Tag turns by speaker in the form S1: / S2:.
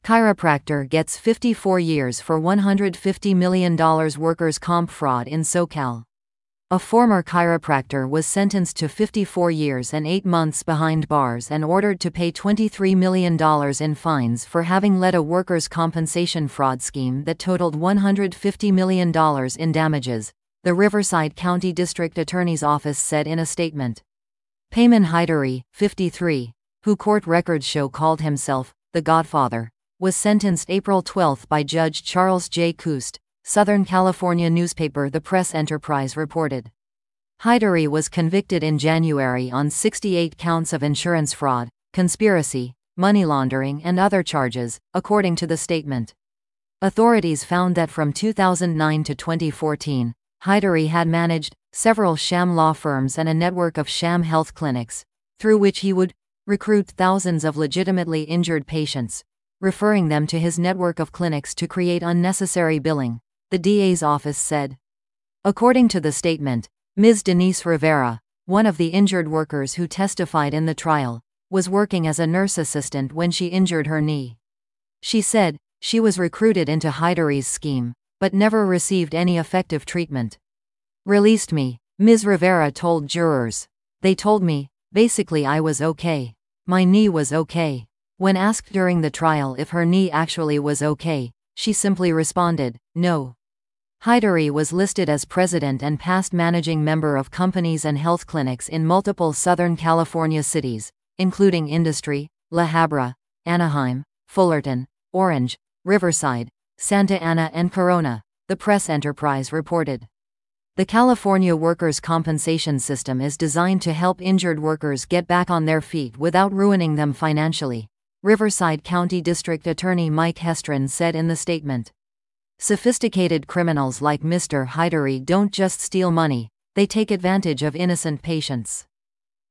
S1: Chiropractor gets 54 years for $150 million workers' comp fraud in SoCal. A former chiropractor was sentenced to 54 years and 8 months behind bars and ordered to pay $23 million in fines for having led a workers' compensation fraud scheme that totaled $150 million in damages, the Riverside County District Attorney's Office said in a statement. Payman Hydari, 53, who court records show called himself the Godfather, was sentenced April 12 by Judge Charles J. Kust, Southern California newspaper The Press Enterprise reported. Hydari was convicted in January on 68 counts of insurance fraud, conspiracy, money laundering and other charges, according to the statement. Authorities found that from 2009 to 2014, Hydari had managed several sham law firms and a network of sham health clinics, through which he would recruit thousands of legitimately injured patients, referring them to his network of clinics to create unnecessary billing, the DA's office said. According to the statement, Ms. Denise Rivera, one of the injured workers who testified in the trial, was working as a nurse assistant when she injured her knee. She said she was recruited into Hydari's scheme, but never received any effective treatment. Released me, Ms. Rivera told jurors. They told me, basically I was okay. My knee was okay. When asked during the trial if her knee actually was okay, she simply responded, no. Hydari was listed as president and past managing member of companies and health clinics in multiple Southern California cities, including Industry, La Habra, Anaheim, Fullerton, Orange, Riverside, Santa Ana and Corona, the Press Enterprise reported. The California workers' compensation system is designed to help injured workers get back on their feet without ruining them financially, Riverside County District Attorney Mike Hestron said in the statement. Sophisticated criminals like Mr. Hydari don't just steal money, they take advantage of innocent patients.